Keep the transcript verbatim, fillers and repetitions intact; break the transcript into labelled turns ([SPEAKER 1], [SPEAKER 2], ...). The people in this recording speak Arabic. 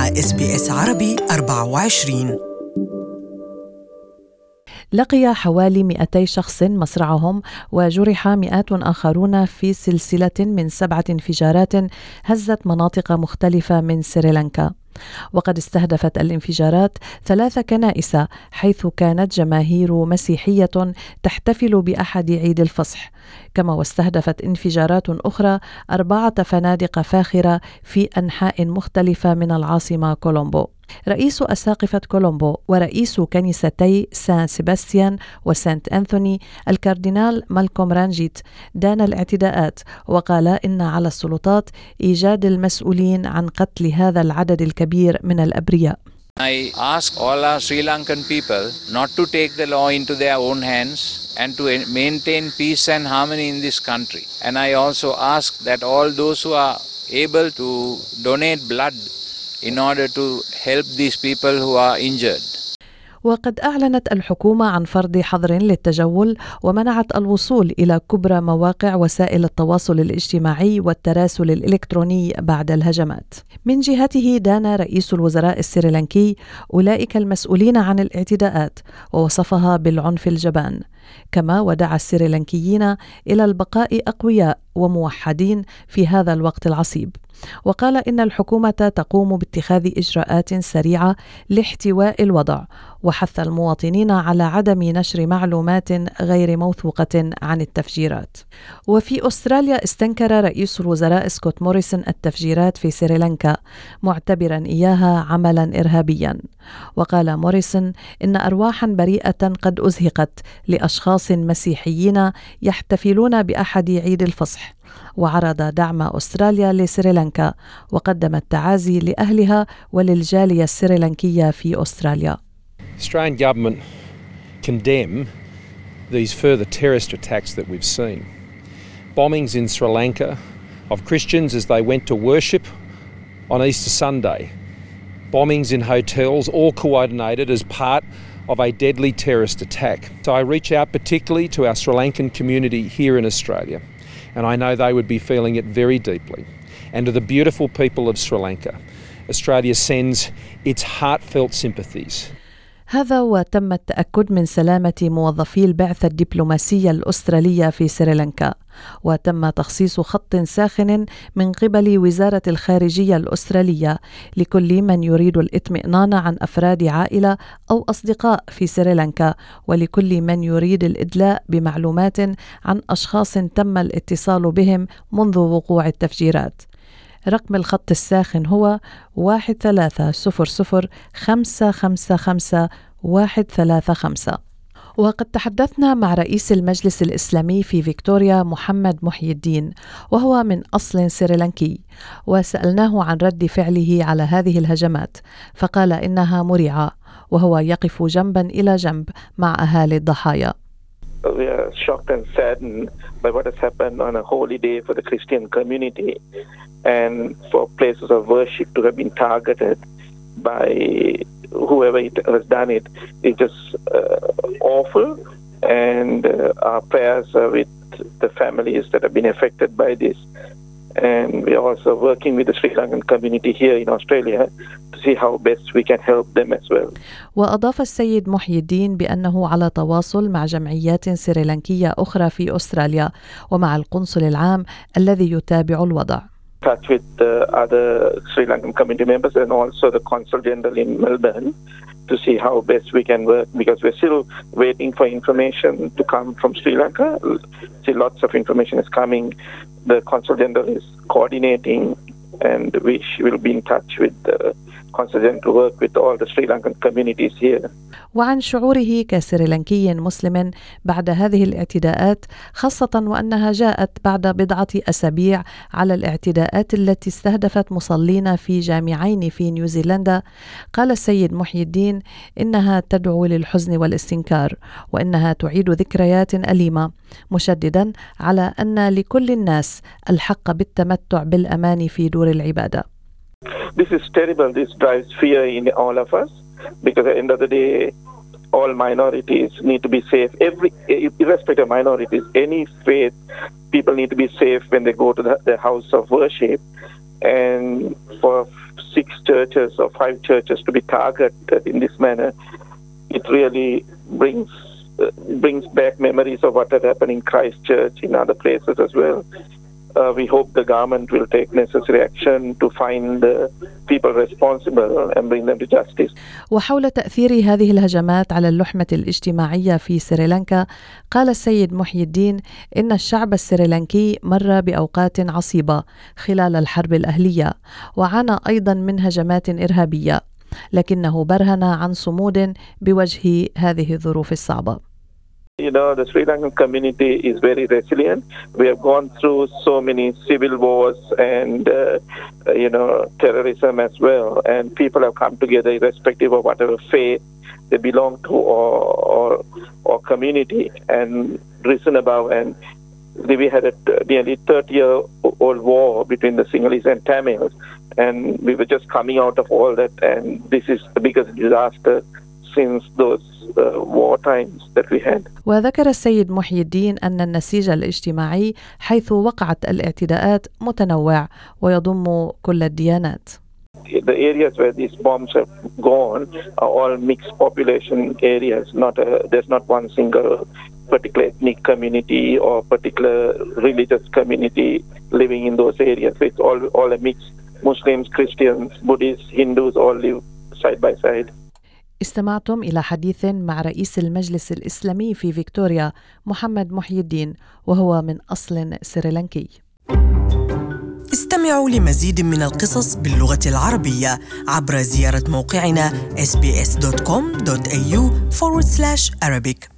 [SPEAKER 1] مع إس بي إس عربي أربعة وعشرين.
[SPEAKER 2] لقي حوالي مئتي شخص مصرعهم وجرح مئات آخرون في سلسلة من سبعة انفجارات هزت مناطق مختلفة من سريلانكا. وقد استهدفت الانفجارات ثلاث كنائس حيث كانت جماهير مسيحية تحتفل بأحد عيد الفصح، كما واستهدفت انفجارات أخرى أربعة فنادق فاخرة في أنحاء مختلفة من العاصمة كولومبو. رئيس أساقفة كولومبو ورئيس كنيستي سان سيباستيان وسانت أنثوني الكاردينال مالكوم رانجيت دان الاعتداءات، وقال إن على السلطات إيجاد المسؤولين عن قتل هذا العدد الكبير من الأبرياء.
[SPEAKER 3] I ask all our Sri Lankan people not to take the law into their own hands and to maintain peace and harmony in this country. And I also ask that all those who are able to donate blood in order to help these people who are injured.
[SPEAKER 2] وقد أعلنت الحكومة عن فرض حظر للتجول ومنعت الوصول إلى كبرى مواقع وسائل التواصل الاجتماعي والتراسل الإلكتروني بعد الهجمات. من جهته دان رئيس الوزراء السريلانكي أولئك المسؤولين عن الاعتداءات ووصفها بالعنف الجبان، كما ودعا السريلانكيين إلى البقاء أقوياء وموحدين في هذا الوقت العصيب. وقال إن الحكومة تقوم باتخاذ إجراءات سريعة لاحتواء الوضع، وحث المواطنين على عدم نشر معلومات غير موثوقة عن التفجيرات. وفي أستراليا استنكر رئيس الوزراء سكوت موريسون التفجيرات في سريلانكا معتبرا إياها عملا إرهابيا. وقال موريسون إن أرواحا بريئة قد أزهقت لأشخاص مسيحيين يحتفلون بأحد عيد الفصح، وعرض دعم أستراليا لسريلانكا وقدم التعازي لأهلها وللجالية السريلانكية في أستراليا.
[SPEAKER 4] Australian government condemn these further terrorist attacks that we've seen. Bombings in Sri Lanka of Christians as they went to worship on Easter Sunday. Bombings in hotels, all coordinated as part of a deadly terrorist attack. So I reach out particularly to our Sri Lankan community here in Australia, and I know they would be feeling it very deeply. And to the beautiful people of Sri Lanka, Australia sends its heartfelt sympathies.
[SPEAKER 2] هذا وتم التأكد من سلامة موظفي البعثة الدبلوماسية الأسترالية في سريلانكا، وتم تخصيص خط ساخن من قبل وزارة الخارجية الأسترالية لكل من يريد الاطمئنان عن أفراد عائلة أو أصدقاء في سريلانكا، ولكل من يريد الإدلاء بمعلومات عن أشخاص تم الاتصال بهم منذ وقوع التفجيرات. رقم الخط الساخن هو واحد ثلاثة صفر صفر خمسة خمسة خمسة واحد ثلاثة خمسة. وقد تحدثنا مع رئيس المجلس الإسلامي في فيكتوريا محمد محي الدين، وهو من أصل سريلانكي، وسألناه عن رد فعله على هذه الهجمات، فقال إنها مريعة، وهو يقف جنبا إلى جنب مع أهالي الضحايا.
[SPEAKER 5] We are shocked and saddened by what has happened on a holy day for the Christian community, and for places of worship to have been targeted by whoever it has done it. It's just uh, awful, and uh, our prayers are with the families that have been affected by this. And we are also working with the Sri Lankan community here in Australia to see how best we can help them as well.
[SPEAKER 2] وأضاف السيد محي الدين بأنه على تواصل مع جمعيات سريلانكية أخرى في أستراليا ومع القنصل العام الذي يتابع الوضع.
[SPEAKER 5] Touch with the other Sri Lankan community members and also the Consul General in Melbourne to see how best we can work, because we're still waiting for information to come from Sri Lanka. See, lots of information is coming. The Consul General is coordinating, and we will be in touch with the Consul General to work with all the Sri Lankan communities here.
[SPEAKER 2] وعن شعوره كسريلانكي مسلم بعد هذه الاعتداءات، خاصة وأنها جاءت بعد بضعة أسابيع على الاعتداءات التي استهدفت مصلين في جامعين في نيوزيلندا، قال السيد محي الدين إنها تدعو للحزن والاستنكار، وإنها تعيد ذكريات أليمة، مشددا على أن لكل الناس الحق بالتمتع بالأمان في دور العبادة.
[SPEAKER 5] This is terrible. This drives fear in all of us, because at the end of the day, all minorities need to be safe. Every, irrespective of minorities, any faith, people need to be safe when they go to the, the house of worship. And for six churches or five churches to be targeted in this manner, it really brings uh, brings back memories of what had happened in Christchurch, in other places as well. Uh, we hope the government will take necessary action to find the people responsible and bring them to justice.
[SPEAKER 2] وحول تأثير هذه الهجمات على اللحمة الاجتماعية في سريلانكا، قال السيد محي الدين إن الشعب السريلانكي مر بأوقات عصيبة خلال الحرب الأهلية، وعانى أيضا من هجمات إرهابية، لكنه برهن عن صمود بوجه هذه الظروف الصعبة.
[SPEAKER 5] You know, the Sri Lankan community is very resilient. We have gone through so many civil wars and, uh, you know, terrorism as well. And people have come together irrespective of whatever faith they belong to or, or, or community and risen above. And we had a nearly thirty-year-old war between the Sinhalese and Tamils. And we were just coming out of all that. And this is the biggest disaster since those Uh, war times that we had.
[SPEAKER 2] وذكر السيد محي الدين أن النسيج الاجتماعي حيث وقعت الاعتداءات متنوع ويضم كل الديانات.
[SPEAKER 5] The areas where these bombs have gone are all mixed population areas. Not a, there's not one single particular ethnic community or particular religious community living in those areas. It's all all a mix. Muslims, Christians, Buddhists, Hindus all live side by side.
[SPEAKER 2] استمعتم إلى حديث مع رئيس المجلس الإسلامي في فيكتوريا محمد محي الدين، وهو من أصل سريلانكي.
[SPEAKER 1] استمعوا لمزيد من القصص باللغة العربية عبر زيارة موقعنا إس بي إس دوت كوم دوت إيه يو forward slash Arabic.